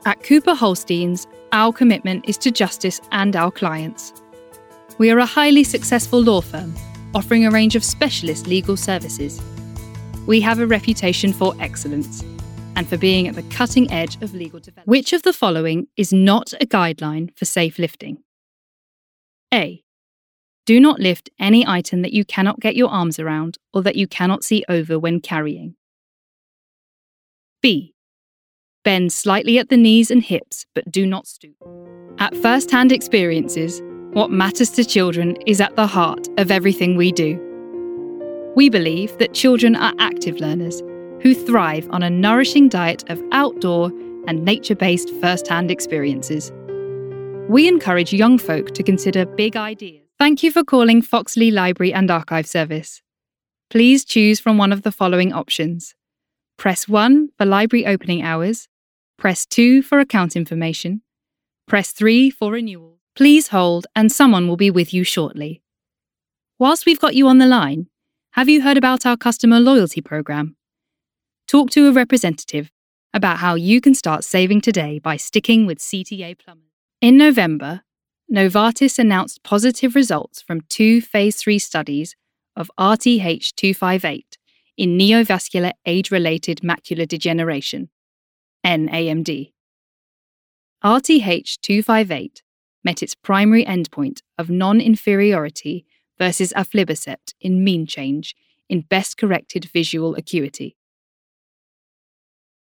At Cooper Holsteins, our commitment is to justice and our clients. We are a highly successful law firm, offering a range of specialist legal services. We have a reputation for excellence and for being at the cutting edge of legal development. Which of the following is not a guideline for safe lifting? A. Do not lift any item that you cannot get your arms around or that you cannot see over when carrying. B. Bend slightly at the knees and hips, but do not stoop. At first-hand experiences, what matters to children is at the heart of everything we do. We believe that children are active learners who thrive on a nourishing diet of outdoor and nature-based first-hand experiences. We encourage young folk to consider big ideas. Thank you for calling Foxley Library and Archive Service. Please choose from one of the following options. Press 1 for library opening hours, press 2 for account information, press 3 for renewal. Please hold and someone will be with you shortly. Whilst we've got you on the line, have you heard about our customer loyalty program? Talk to a representative about how you can start saving today by sticking with CTA Plumbers. In November, Novartis announced positive results from 2 Phase 3 studies of RTH258 in neovascular age-related macular degeneration, NAMD. RTH258 met its primary endpoint of non-inferiority versus aflibercept in mean change in best-corrected visual acuity.